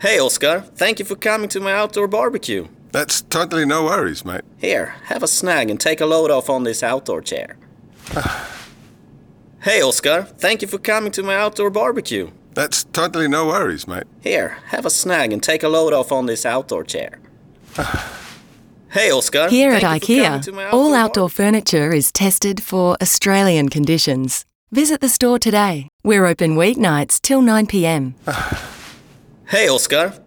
Hey, Oscar. Thank you for coming to my outdoor barbecue. That's totally no worries, mate. Here, have a snag and take a load off on this outdoor chair. Hey, Oscar. Thank you for coming to my outdoor barbecue. That's totally no worries, mate. Here, have a snag and take a load off on this outdoor chair. Hey, Oscar. Here at Thank you for coming to my IKEA, all outdoor barbecue. furniture is tested for Australian conditions. Visit the store today. We're open weeknights till 9 p.m. Hey, Oscar.